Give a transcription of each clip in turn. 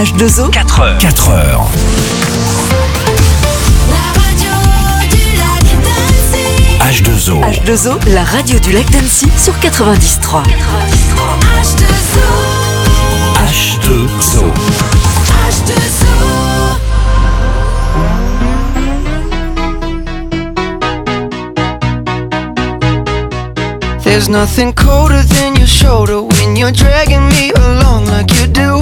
H2O, 4 heures. 4 heures. H2O. H2O, la radio du lac d'Annecy sur 93. H2O. There's nothing colder than your shoulder when you're dragging me along like you do.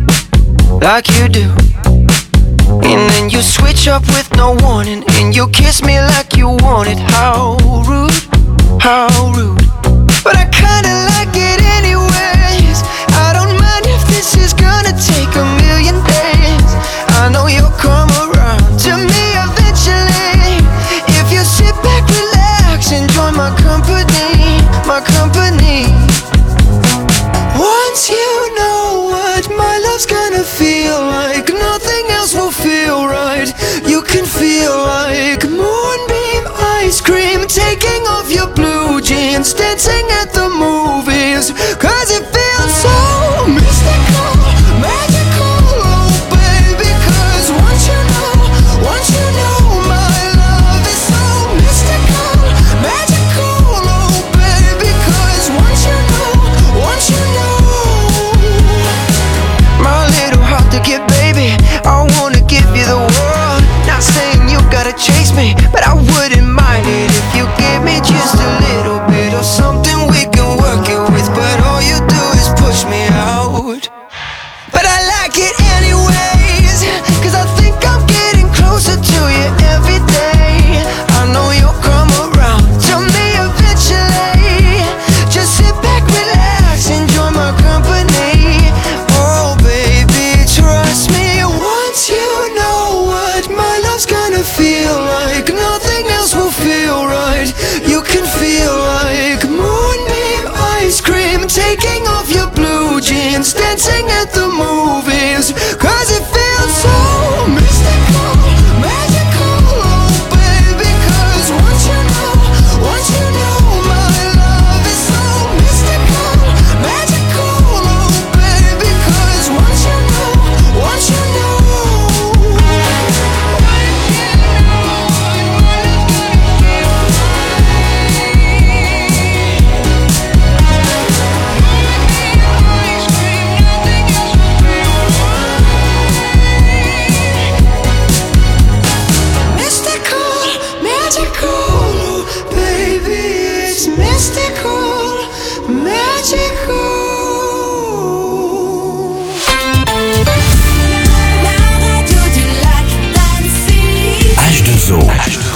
And then you switch up with no warning, and you kiss me like you want it. How rude, how rude. But I kinda like it anyways. I don't mind if this is gonna take a million days. I know you'll come around to me eventually. If you sit back, relax, enjoy my company, my company. Once you know what my love's gonna feel like, nothing else will feel right. You can feel like moonbeam ice cream, taking off your blue jeans, dancing at the movies. Cause it feels so mystical, magical, oh baby. Cause once you know my love is so mystical, magical, oh baby. Cause once you know my little heart to get, baby, I wanna give you the world. Not saying you gotta chase me, but I wouldn't mind it if you give me just a little bit of something we can work it with. But all you do is push me out. But I like it anyways, cause I think I'm getting closer to you every day. I know you'll come around to me eventually. Just sit back, relax, enjoy my company. Oh baby, trust me. Once you know what my love's gonna feel like, nothing else will feel right. You can feel like moonbeam ice cream, taking off your blue jeans, dancing at the movies. Cause it feels so mystical, magical, oh baby. Cause once you know my love is so mystical, magical, oh baby. Cause once you know mystical, magical, baby. It's mystical, magical. H2O.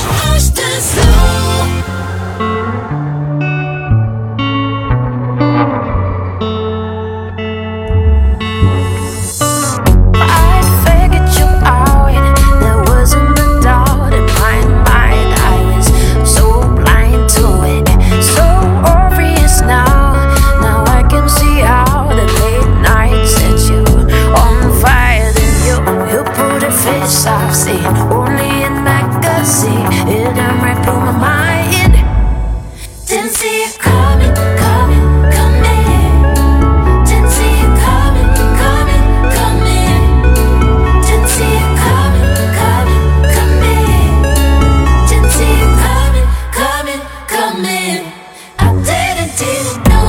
I've seen only in magazine. It done right through my mind. Didn't see it coming, coming, coming. Didn't see it coming, coming, coming. Didn't see it coming, coming, coming. Didn't see it coming, coming, coming. I didn't know.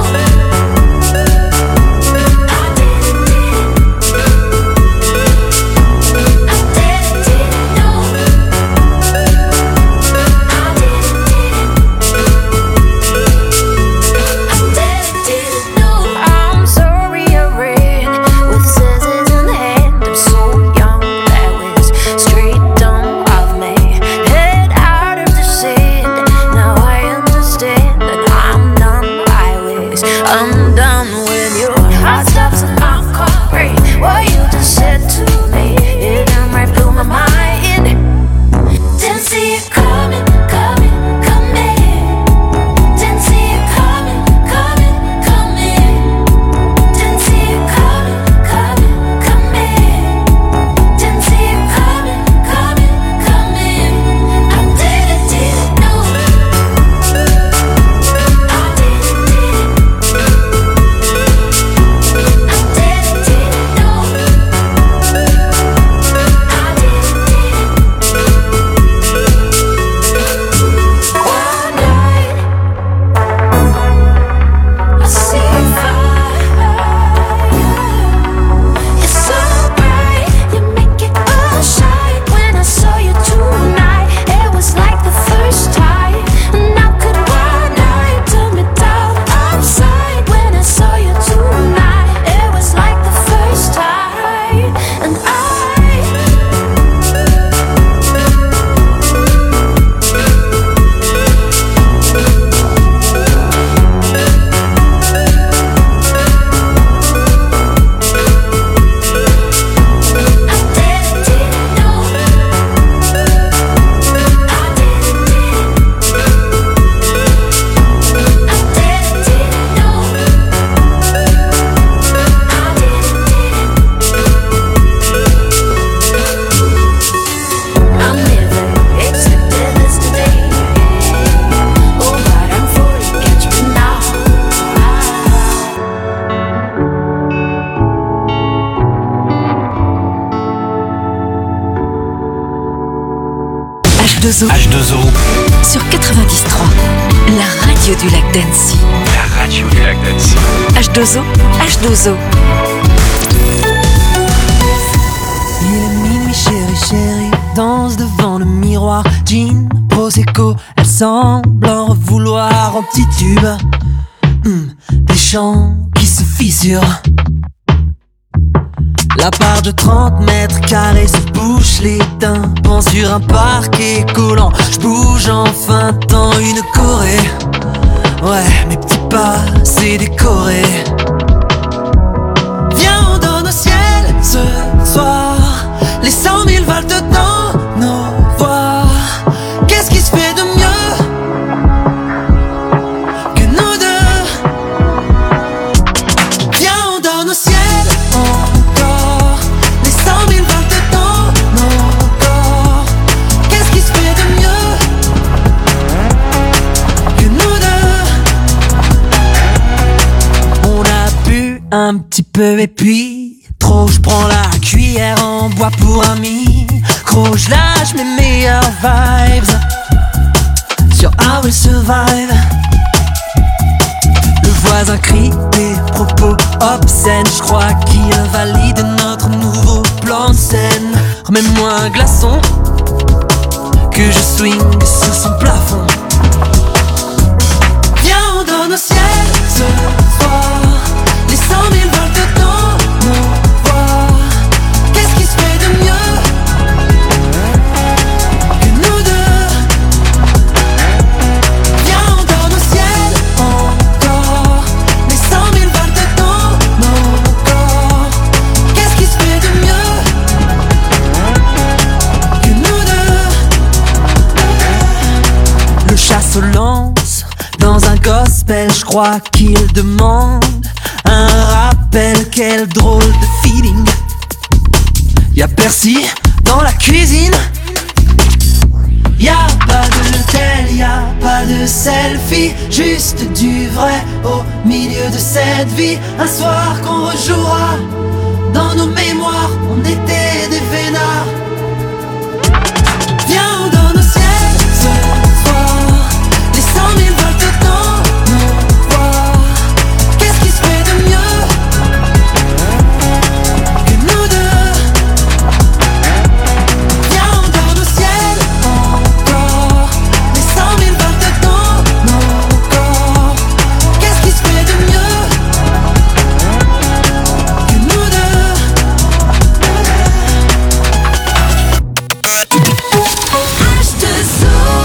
H2O. H2O. Sur 93. La radio du lac d'Annecy. La radio du lac d'Annecy. H2O. H2O. Il est minuit, chérie, danse devant le miroir. Jean, Prosecco, elle semble en revouloir. En petit tube, des chants qui se fissurent. La part de 30 mètres carrés se bouche les tympans sur un parquet collant. J'bouge en feintant une Corée. Ouais, mes petits pas, c'est décoré. Viens, on donne au ciel ce soir les 100 000 volts dans nos voix. Qu'est-ce qui se fait de mieux que nous deux? Viens, on donne au ciel encore les 100 000 volts dans nos corps. Qu'est-ce qui se fait de mieux que nous deux? On a bu un petit peu et puis trop, j'prends la cuillère en bois pour un micro. J'lâche mes meilleures vibes sur I Will Survive. Le voisin crie des propos obscènes. J'crois qu'il valide notre nouveau plan de scène. Remets-moi un glaçon que je swing sur son plafond. Viens, on donne au ciel ce soir les 100 000 volts dans nos voix. Qu'est-ce qui se fait de mieux que nous deux? Viens, on donne au ciel encore les 100 000 volts dans nos corps. Qu'est-ce qui se fait de mieux que nous deux? Le chasse aux lances dans un gospel, je crois qu'il demande un rappel. Quel drôle de feeling. Y'a Percy dans la cuisine. Y'a pas de l'hôtel, y'a pas de selfie, juste du vrai au milieu de cette vie. Un soir qu'on rejouera dans nos mémoires, on était des vénards. Viens, on donne au ciel ce soir les 100 000 volts dans nos voix. Qu'est-ce qui se fait de mieux que nous deux? Viens, on donne au ciel encore les 100 000 volts dans nos corps. Qu'est-ce qui se fait de mieux que nous deux? H2O.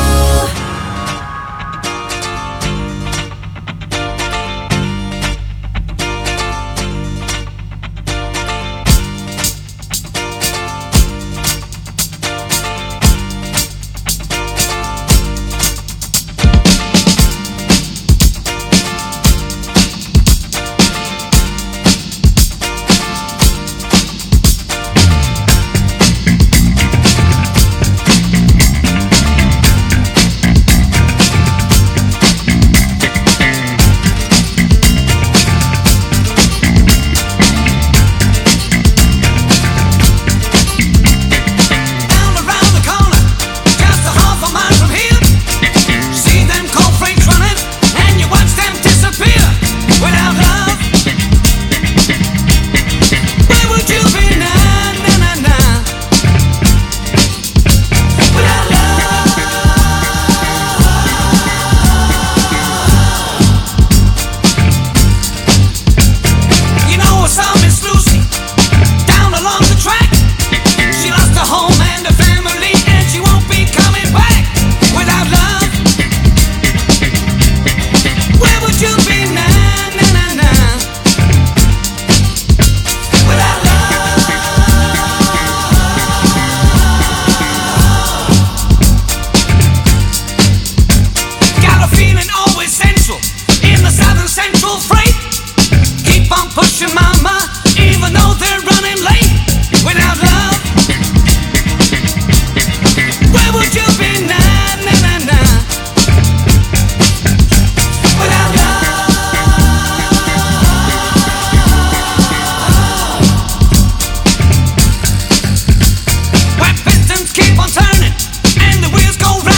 Keep on turning and the wheels go round.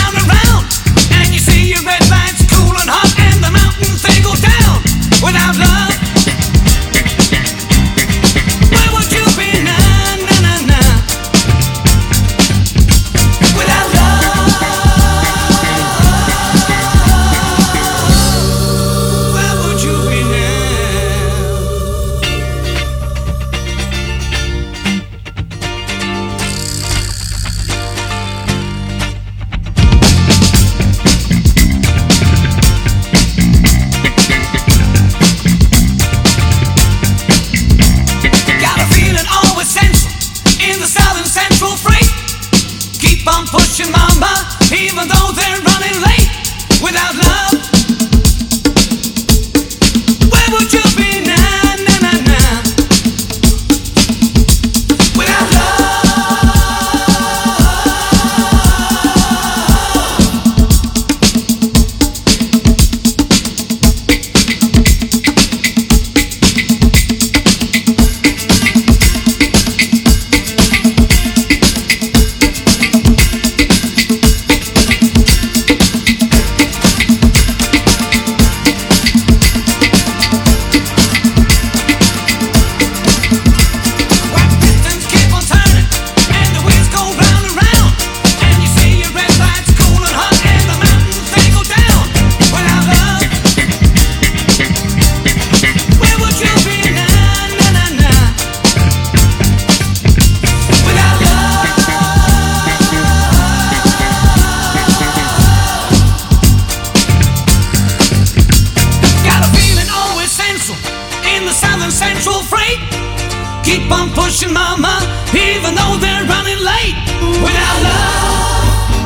keep on pushing, mama, even though they're running late. Without love,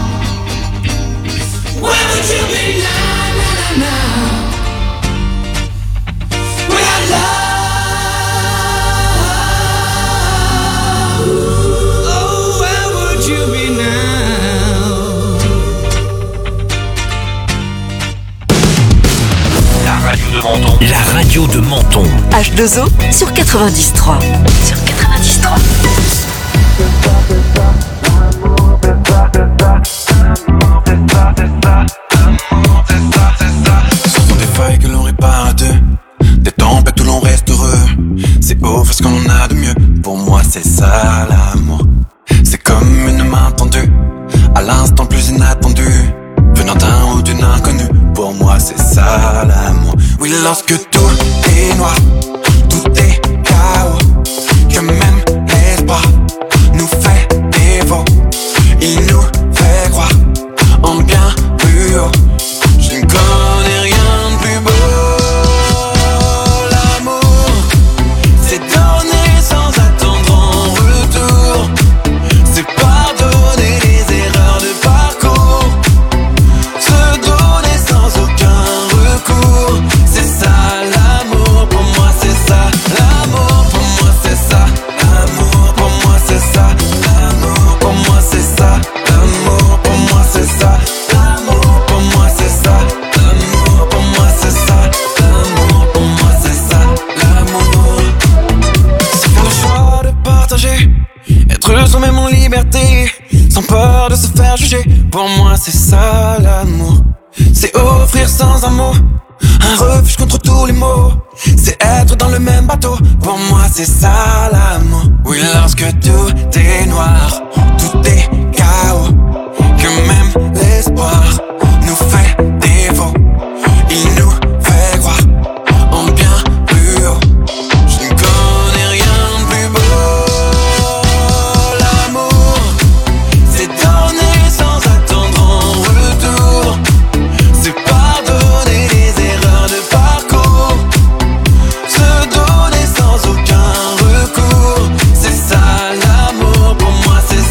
where would you be now, now, now? Without love, oh, where would you be now? La radio de Menton. La radio de Menton. H2O sur 93. Sur 93. Ce sont des feuilles que l'on répare à deux, des tempêtes où l'on reste heureux. C'est offrir ce qu'on a de mieux. Pour moi c'est ça l'amour. C'est comme une main tendue à l'instant le plus inattendu, venant d'un ou d'une inconnue. Pour moi c'est ça l'amour. Oui, lorsque tout est noir, tout est chaos, que même l'espoir nous fait défaut. Il nous fait croire en bien plus haut. Je ne connais rien de plus beau. L'amour, c'est donner sans attendre en retour. C'est pardonner les erreurs de parcours. Se donner sans aucun recours. C'est ça l'amour, pour moi c'est ça. L'amour, pour moi c'est ça. L'amour, pour moi c'est ça. L'amour, pour moi c'est ça. L'amour, pour moi c'est ça. L'amour, pour moi c'est ça. L'amour, pour moi c'est ça. L'amour, pour moi c'est ça. L'amour, c'est faire le choix de partager, être soi-même en liberté, sans peur de se faire juger. Pour moi c'est ça l'amour. C'est offrir sans un mot un refuge contre tous les maux. C'est être dans le même bateau. Pour moi c'est ça l'amour. Oui, lorsque tout est noir, tout est chaos, que même l'espoir nous fait défaut. Il nous fait croire en bien plus haut. Je ne connais rien de plus beau. L'amour, c'est donner sans attendre en retour. C'est pardonner les erreurs de parcours. Se donner sans aucun recours. C'est ça l'amour, pour moi c'est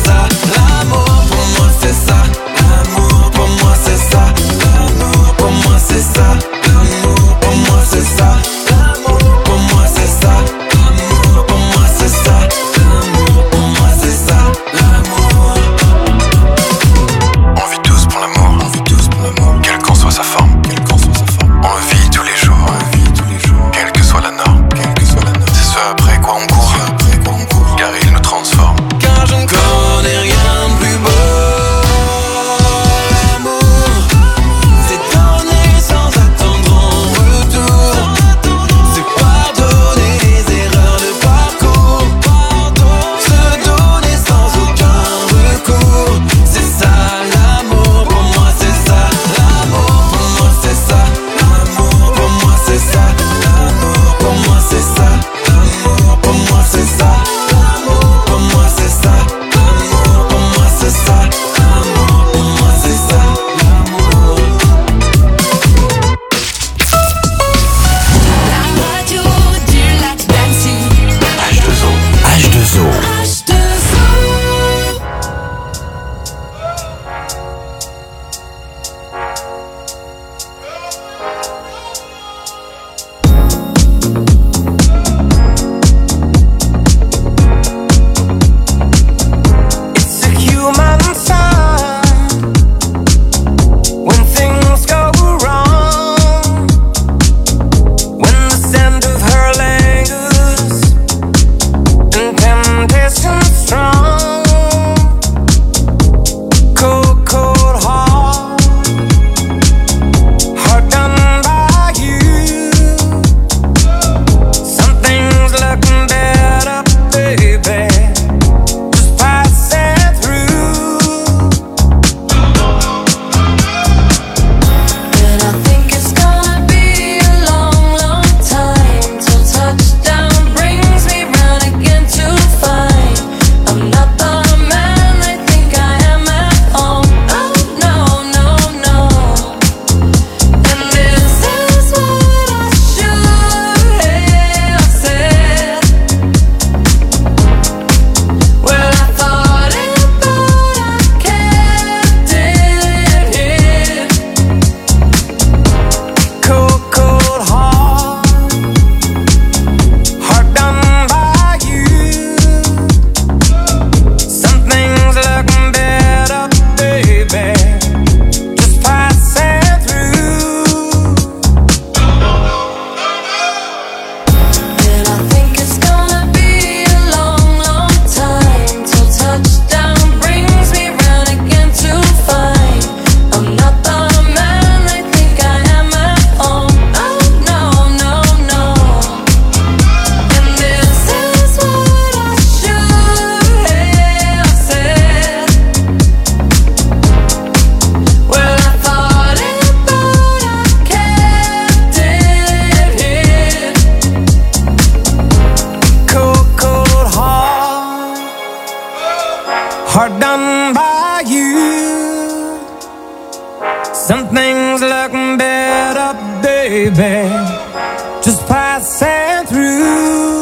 just passing through.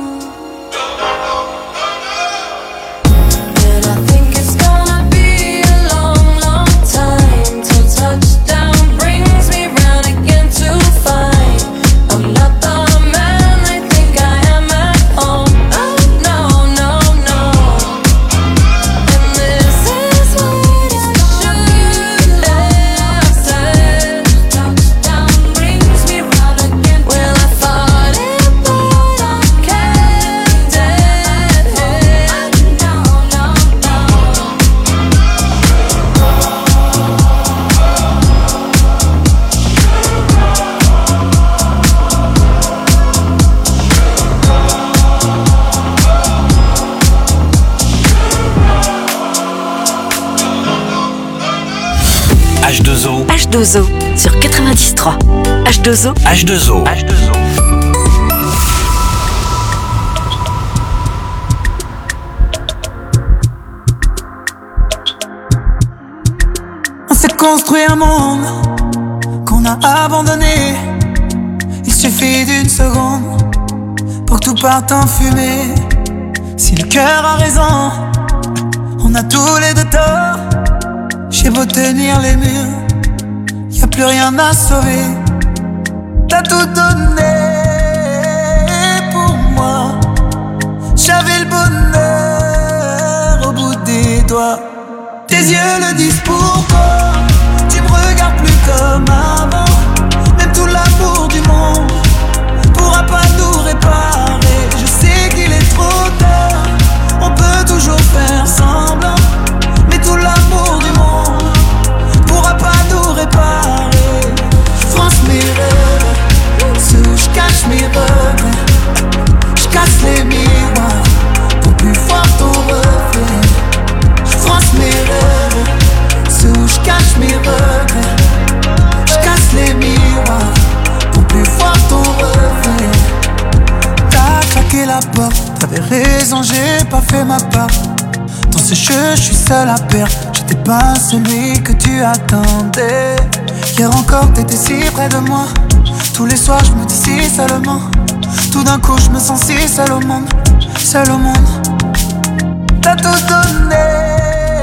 H2O. H2O sur 93.3. H2O. H2O. H2O. On s'est construit un monde qu'on a abandonné. Il suffit d'une seconde pour que tout parte en fumée. Si le cœur a raison, on a tous les deux tort. J'ai beau tenir les murs, y'a plus rien à sauver. T'as tout donné pour moi. J'avais le bonheur au bout des doigts. Tes yeux le disent pourquoi. Tu me regardes plus comme avant. Même tout l'amour du monde pourra pas nous réparer. Je sais qu'il est trop tard. On peut toujours faire semblant, mais tout l'amour du monde pourra pas nous réparer. Je fronce mes rêves, ceux où je cache mes regrets. Je casse les miroirs pour plus voir ton reflet. Je fronce mes rêves, ceux où je cache mes regrets. Je casse les miroirs pour plus voir ton reflet. T'as claqué la porte, t'avais raison, j'ai pas fait ma part. Dans ce jeu, je suis seul à perdre. J'étais pas celui que tu attendais. Hier encore, t'étais si près de moi. Tous les soirs, je me dis si seulement. Tout d'un coup, je me sens si seul au monde. Seul au monde. T'as tout donné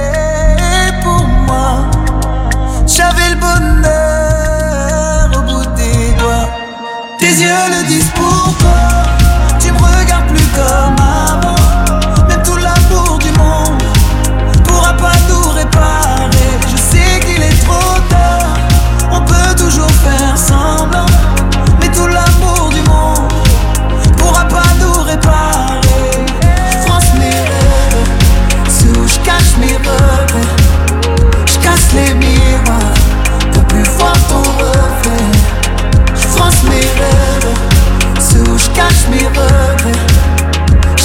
pour moi. J'avais le bonheur au bout des doigts. Tes yeux le disent pourquoi. Tu me regardes plus comme avant. Même tout l'amour du monde pourra pas nous réparer. Je sais qu'il est trop tard. On peut toujours faire semblant, mais tout l'amour du monde pourra pas nous réparer. Je fronce mes rêves, ceux où je cache mes regrets. Je casse les miroirs pour plus voir ton reflet. Je fronce mes rêves, ceux où je cache mes regrets. Je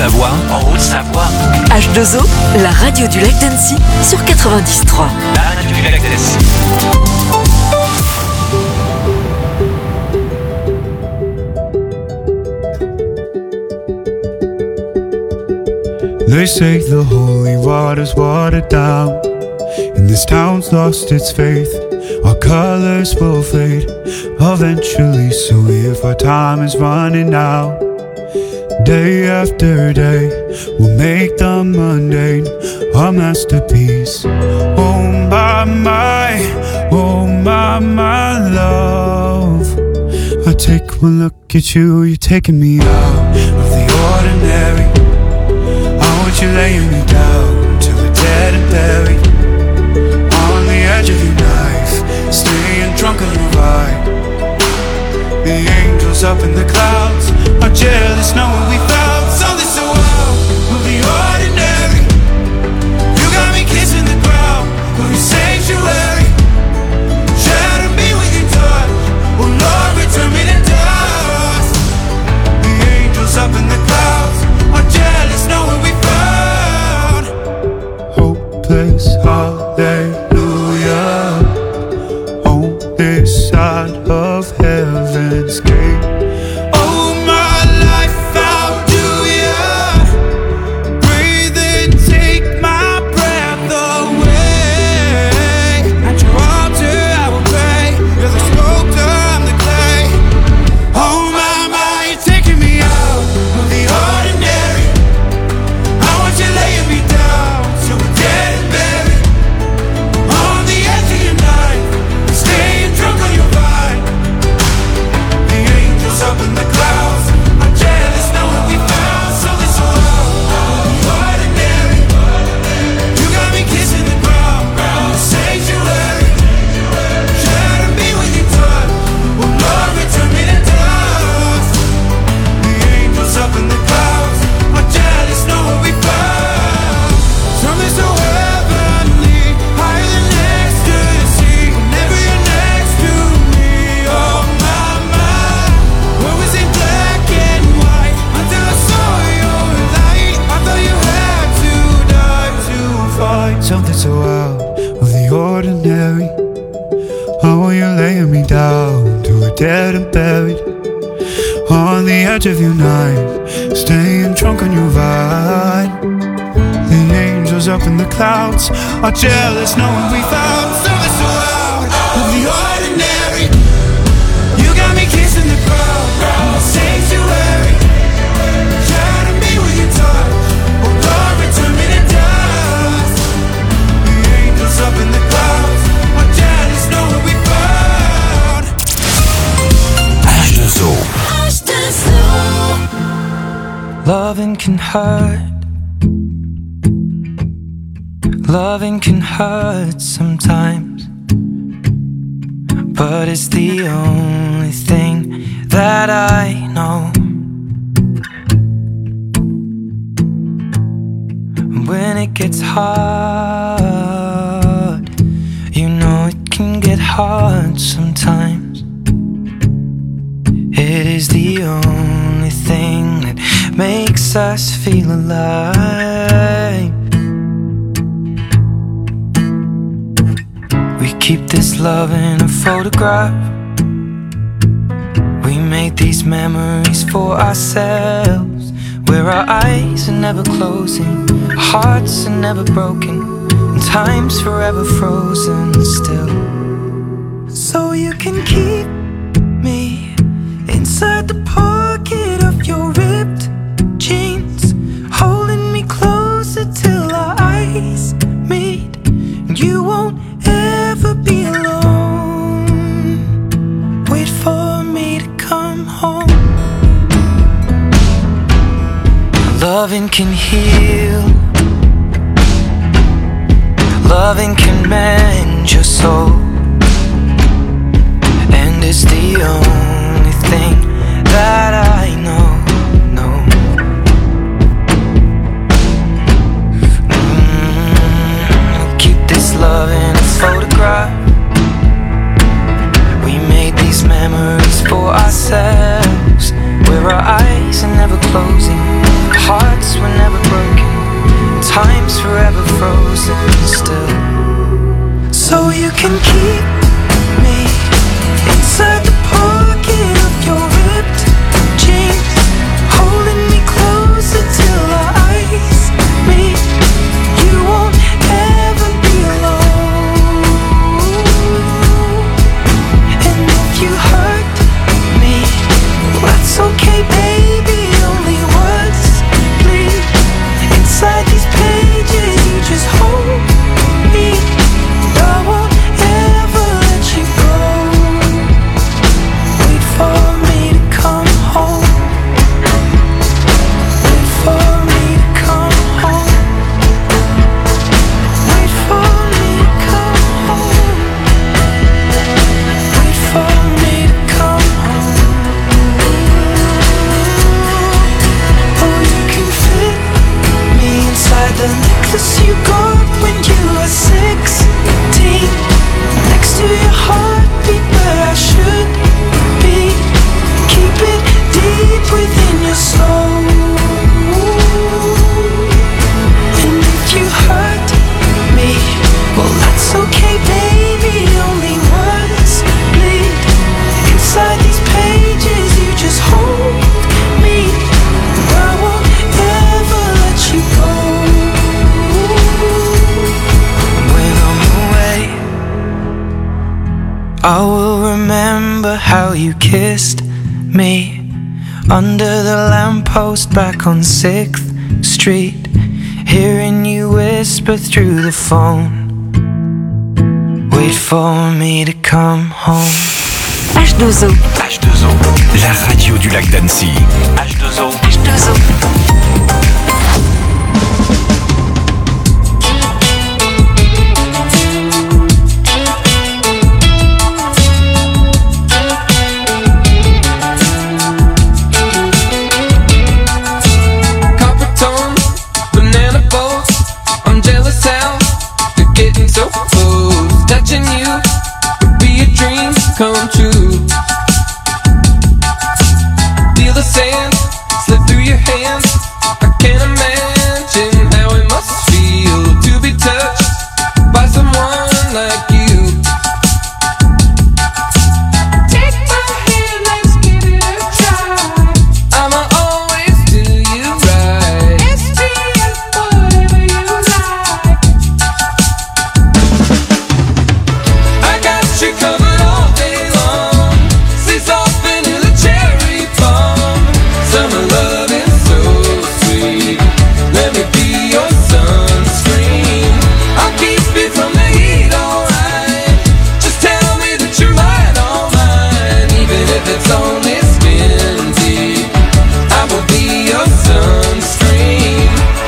Haute-Savoie, H2O, la radio du Lac d'Annecy sur 93.3. la radio du Lac d'Annecy. They say the holy water's watered down, and this town's lost its faith. Our colors will fade eventually, so if our time is running out, day after day, we'll make the mundane a masterpiece. Oh my, love. I take one look at you, you're taking me out of the ordinary. You're laying me down till we're dead and buried on the edge of your knife, staying drunk on your ride. The angels up in the clouds are jealous knowing we found something so wild of the ordinary. You got me kissing the ground of your sanctuary, shadow me with your touch. Oh Lord, return me to dust. The angels up in the clouds are jealous knowing we found hopeless, hallelujah, on this side of heaven's gate. Oh my life, how do ya breathe and take my breath away? At your altar I will pray, you're the sculptor, I'm the clay. Oh my, you're taking me out of the ordinary. I want you laying me down till we're dead and buried on the edge of your knife, staying drunk on your vine. The angels up in the clouds are jealous knowing we found something so loud, the ordinary. You got me kissing the ground in the sanctuary, shadow me with your touch. Oh Lord, return me to dust. The angels up in the clouds are jealous knowing we found something so heavenly, higher than ecstasy. Whenever you're next to me, oh my, what was in black and white until I saw your light. I thought you had to die to find something so out of the ordinary. Oh, you're laying me down till we're dead and buried on the edge of your knife, staying drunk on your vine. The angels up in the clouds are jealous knowing we found something so out of the ordinary. You got me kissing the ground in the sanctuary, shadow me with your touch. Oh Lord, return me to dust. The angels up in the clouds are jealous knowing we found H2O. Loving can hurt. Loving can hurt sometimes, but it's the only thing that I know. When it gets hard, you know it can get hard sometimes. It is the only thing that makes us feel alive. We keep this love in a photograph. We made these memories for ourselves, where our eyes are never closing, our hearts are never broken, and time's forever frozen still. So you can keep me inside the pocket of your ripped jeans, holding me closer till our eyes meet, and you won't ever be alone. Wait for me to come home. Loving can heal, loving can mend your soul, and it's the only thing that I know. Keep this love in a photograph. We made these memories for ourselves, where our eyes are never closing, hearts can keep me inside the pocket of your ripped jeans, holding me closer till our eyes meet. You won't ever be alone. And if you hurt me, well, that's okay, baby. Only words bleed inside these pages. You just hold me. I won't ever let you go. Wait for me to come home. Wait for me to come home. Wait for me to come home. Wait for me to come home. Oh, you can fit me inside the necklace you got when you were 16, next to your heartbeat where I should be. Keep it deep within your soul. And if you hurt me, well, that's okay, baby. Only words bleed inside these pages. You just hold me. I won't ever let you go. When I'm away, I will remember how you kissed me under the lamppost back on 6th Street, hearing you whisper through the phone. Wait for me to come home. H2O. H2O, la radio du lac d'Annecy. H2O. H2O. Copper tone, banana boats. I'm jealous how you're getting so close. Touching you would be a dream come true. Feel the sand slip through your hands. I can't imagine how it must feel to be touched by someone like you. Take my hand, let's give it a try. I'ma always do you right. SPF, whatever you like. I got you covered all day long. Sea salt, vanilla, cherry bomb. Summer love is so sweet. Let me be your sunscreen. I'll keep it from the heat, alright. Just tell me that you're mine, all mine. Even if it's only skin deep, I will be your sunscreen.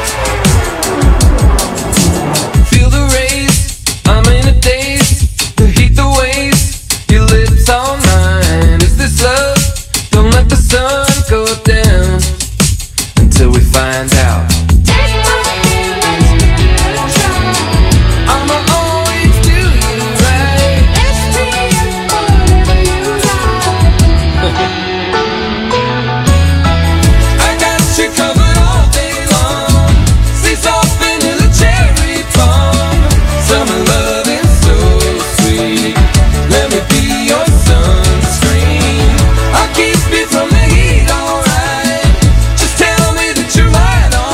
Feel the rays, I'm in a daze. The heat, the waves, your lips all mine. Is this love? Don't let the sun go down until we find out. Take my hand, let's give it a try. I'ma always do you right. SPF, whatever you like. I got you covered all day long. Sea salt, vanilla, cherry bomb. Summer love is so sweet. Let me be your sunscreen. I'll keep it from the heat, alright. Just tell me that you're mine, all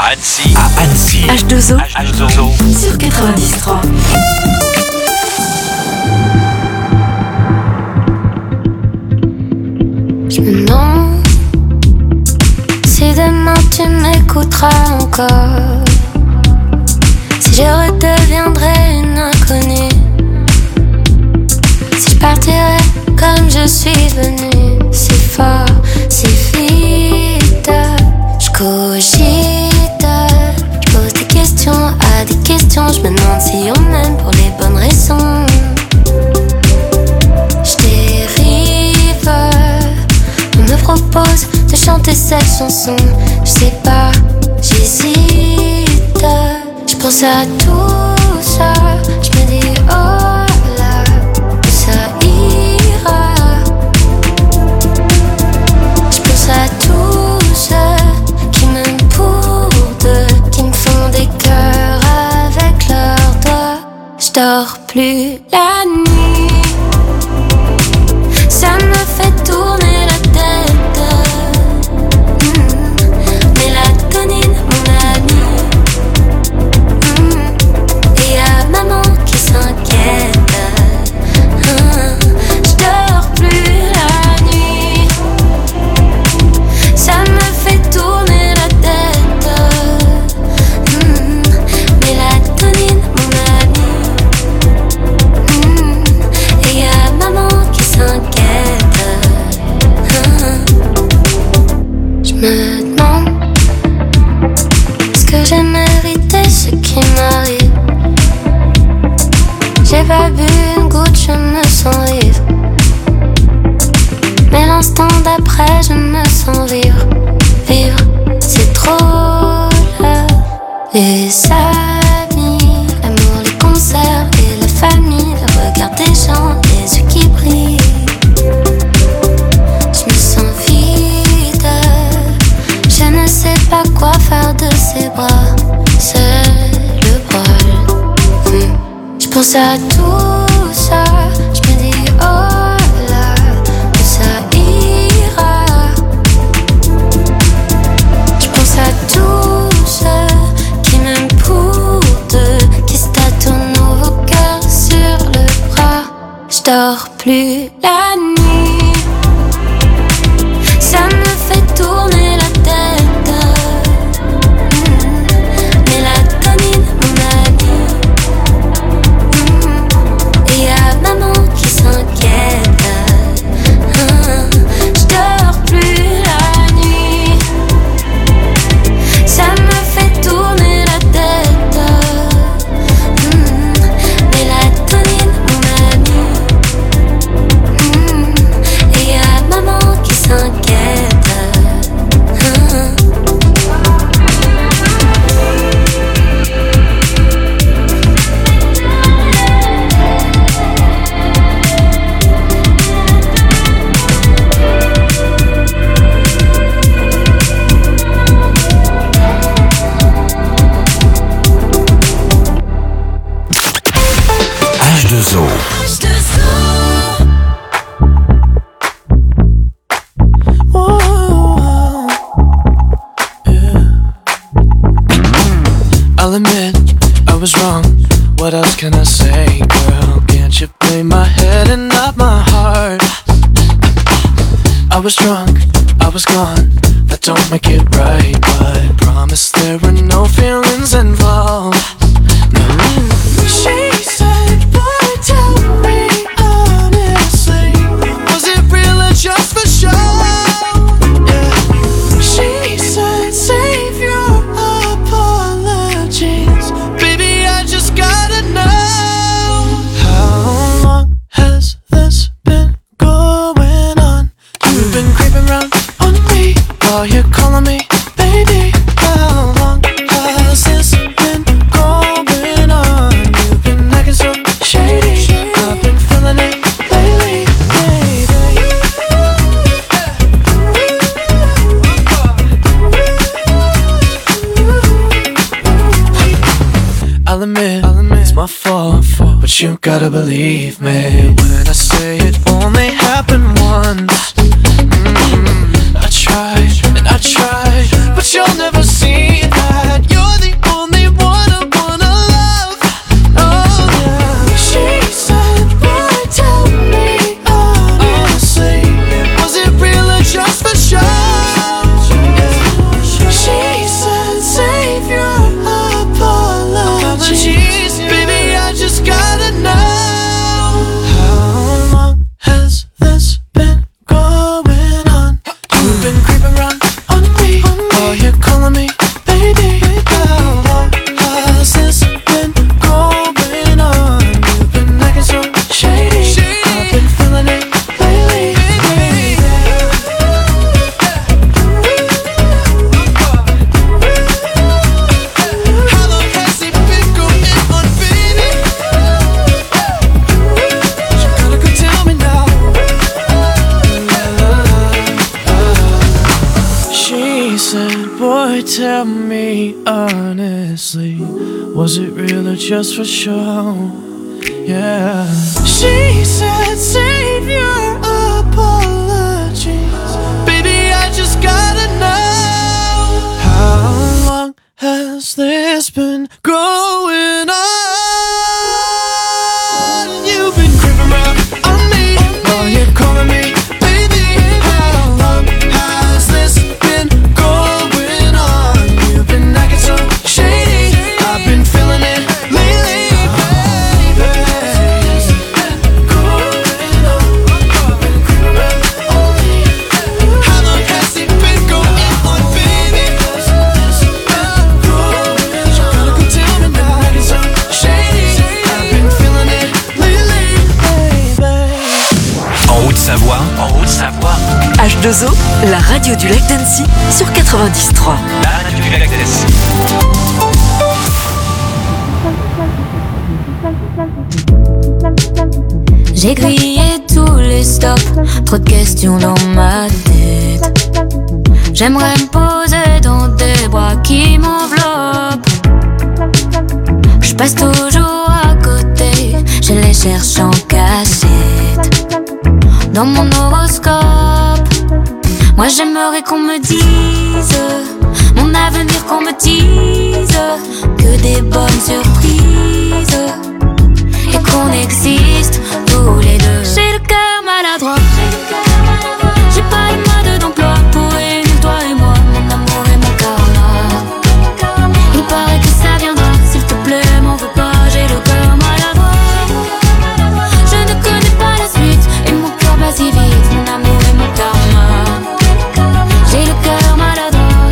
À Annecy. H2O. H2O. Sur 93. Je me demande si demain tu m'écouteras encore, si je redeviendrai une inconnue, si je partirai comme je suis venue, si fort, si vite. Je cogite, je pose des questions à des questions, je me demande si on m'aime pour les bonnes raisons. Je dérive, on me propose de chanter cette chanson, je sais pas, j'hésite. Je pense à tout ça, je me dis oh là, où ça ira. Je pense à tous ceux qui m'aiment pour deux, qui me font des cœurs avec leurs doigts. Je dors plus la nuit, ça me fait tourner la tête. Mélatonine, mon ami. Et y'a maman qui s'inquiète. Je dors plus la nuit, ça me fait tourner la tête. Mélatonine, mon ami. Et y'a maman qui s'inquiète. Je me demande, est-ce que j'ai mérité ce qui m'arrive? J'ai pas bu une goutte, je me sens vivre. Mais l'instant d'après, je me sens vivre. Vivre, c'est trop là. Les amis, l'amour, les concerts et la famille, le regard des gens, les yeux qui brillent. Je me sens vide, je ne sais pas quoi faire de ces bras. C'est le bol. Je pense à tout ça, je me dis oh là, où ça ira. Je pense à tous ceux qui m'aiment pour deux, qui se tâtonnent nos cœurs sur le bras. Je dors plus la nuit, ça me fait tourner la tête. Mélatonine, mon ami. Et y'a maman qui s'inquiète. Je dors plus la nuit, ça me fait tourner la tête. Mélatonine, mon ami. Et y'a maman qui s'inquiète. H2O. I'll admit I was wrong. What else can I say, girl? Can't you play my head and not my heart? I was drunk, I was gone. That don't make it right, but promise there were no feelings involved. No. She said, boy, tell me honestly, was it real or just for show? Yeah. She said, save your apologies, baby, I just gotta know. How long has this been going on? You've been creeping around on me while you're calling me baby. How long has this been going on? You've been acting so shady, I've been feeling it lately, baby. I'll admit it's my fault, but you gotta believe me when I say it only happened once. I tried and I tried, but you'll never see that Boy, tell me honestly, was it real or just for show? Yeah. She said, save your apologies. Baby, I just gotta know, how long has this been going on? You've been creeping around on me while you're calling me. Baby, how long has this been going on? You've been acting so shady, I've been feeling it lately, baby. Going on, been creeping around on me. How long has it been going on, baby? Trying to go tell me now, acting so shady, I've been feeling it lately, baby. En Haute-Savoie, H2O, la radio du lac d'Annecy sur 93. la radio du lac d'Annecy. J'ai grillé tous les stops, trop de questions dans ma tête. J'aimerais me poser dans des bras qui m'enveloppent. Je passe toujours à côté, je les cherche en cachette. Dans mon horoscope, moi j'aimerais qu'on me dise mon avenir, qu'on me dise que des bonnes surprises et qu'on existe tous les deux. J'ai le cœur maladroit, j'ai pas le mode d'emploi pour réunir toi et moi, mon amour et mon karma. Il paraît que ça viendra, s'il te plaît, m'en veux pas, j'ai le cœur maladroit. Je ne connais pas la suite et mon cœur bat si vite, mon amour et mon karma. J'ai le cœur maladroit.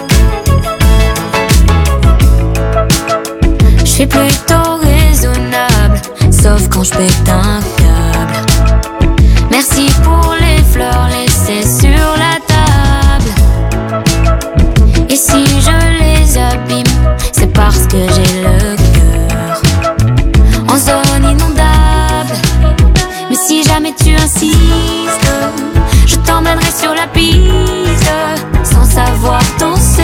Je suis plutôt raisonnable, sauf quand je pète un câble. Merci pour les fleurs laissées sur la table. Et si je les abîme, c'est parce que j'ai le cœur en zone inondable. Mais si jamais tu insistes, je t'emmènerai sur la piste, sans savoir danser.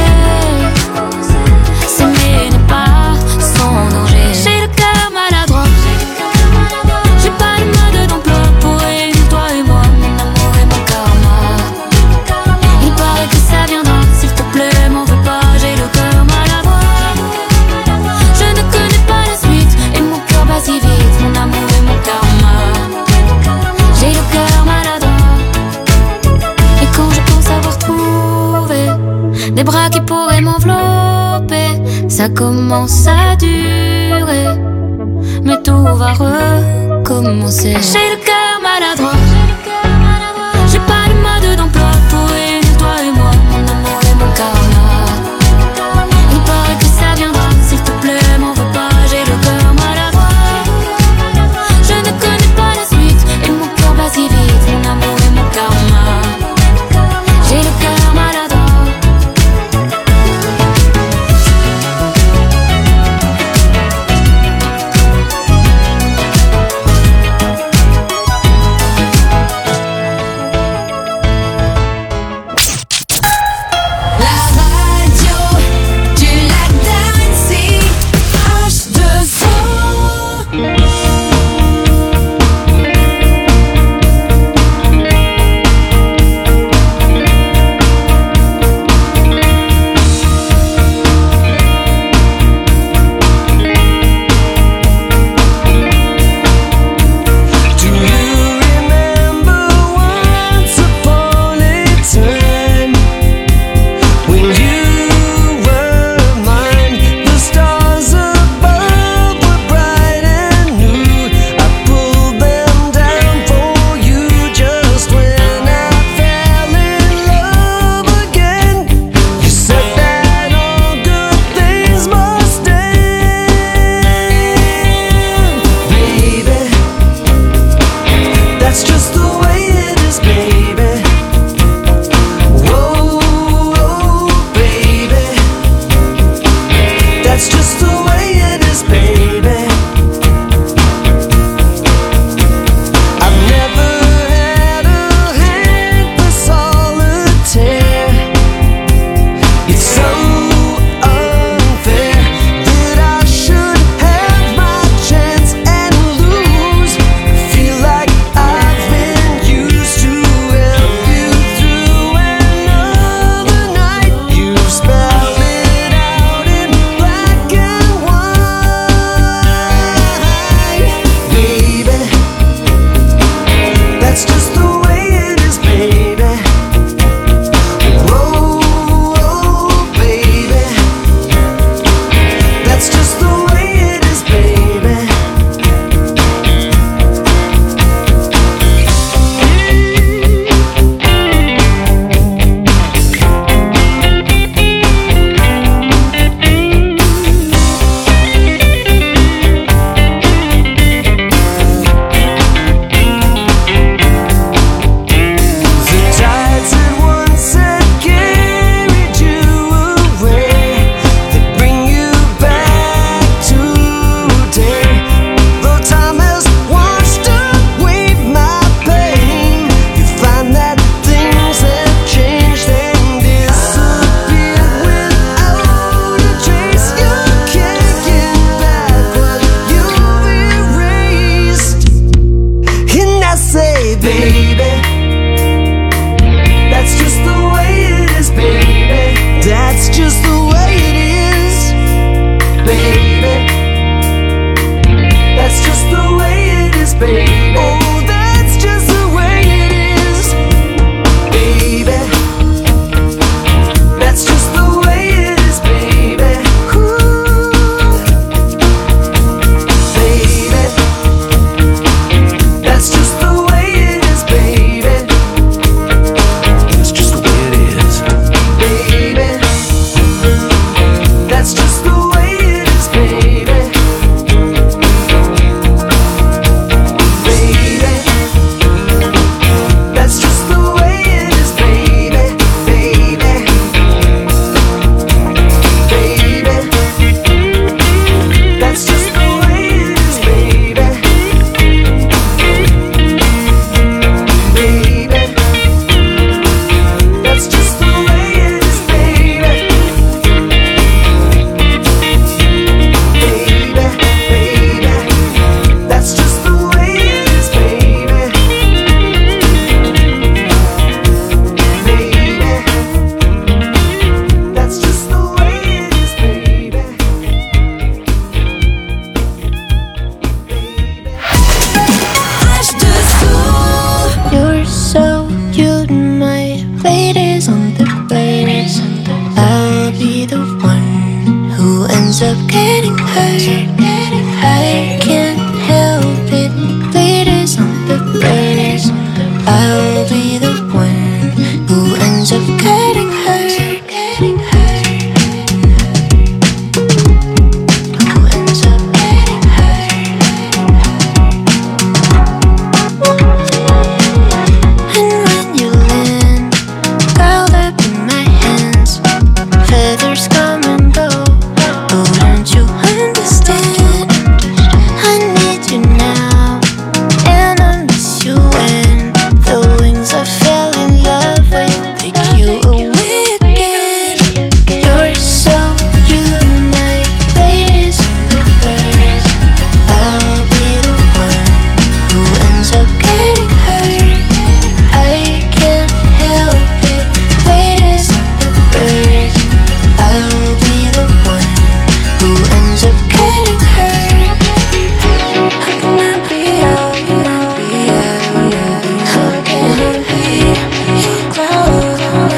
S'aimer n'est pas sans danger. J'ai le cœur maladroit, j'ai pas le mode d'emploi pour réunir toi et moi, mon amour et mon karma. Il paraît que ça viendra, s'il te plaît, m'en veux pas, j'ai le cœur maladroit. Je ne connais pas la suite et mon cœur bat si vite, mon amour et mon karma. J'ai le cœur maladroit. Et quand je pense avoir trouvé des bras qui pourraient m'envelopper, ça commence à durer, mais tout va recommencer. J'ai le cœur maladroit, j'ai pas le mode d'emploi pour réunir toi et moi, mon amour et mon karma. Il paraît que ça viendra, s'il te plaît, m'en veux pas, j'ai le cœur maladroit. Je ne connais pas la suite et mon cœur bat si vite, mon amour et mon karma. J'ai le cœur maladroit. hurt. I can't help it. Ladies on the brain. I'll be the one who ends up getting hurt. Who ends up getting hurt. And when you land, curled up in my hands, feathers come and go. Oh, don't you understand? I need you now, and I miss you when the wings I fell in love with take you away again. You're so unique, ladies on the birds. I'll be the one who ends up getting hurt. I can't help it, ladies on the birds. I'll be the one who ends up getting hurt. How can I be out? How can I be your cloud?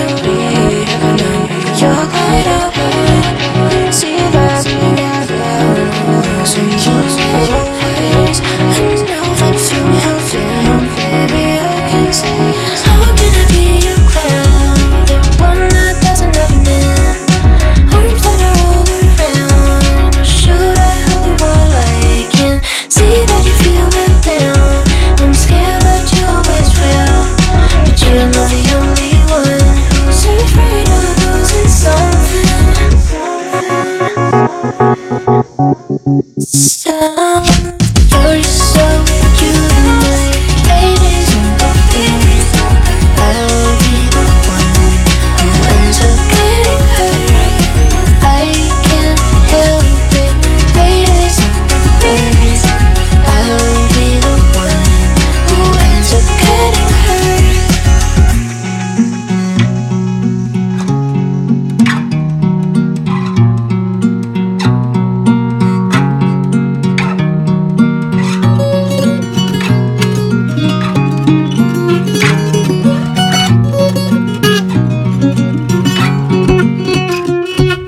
You're quite up, see that so you say your face. I know that you have found, baby, I can say. How can I be your clown? The one that doesn't have an end. Arms that are all around. Or should I hold you while I can see that you feel it down? I'm scared that you always will, but you're not the only one who's afraid of losing something.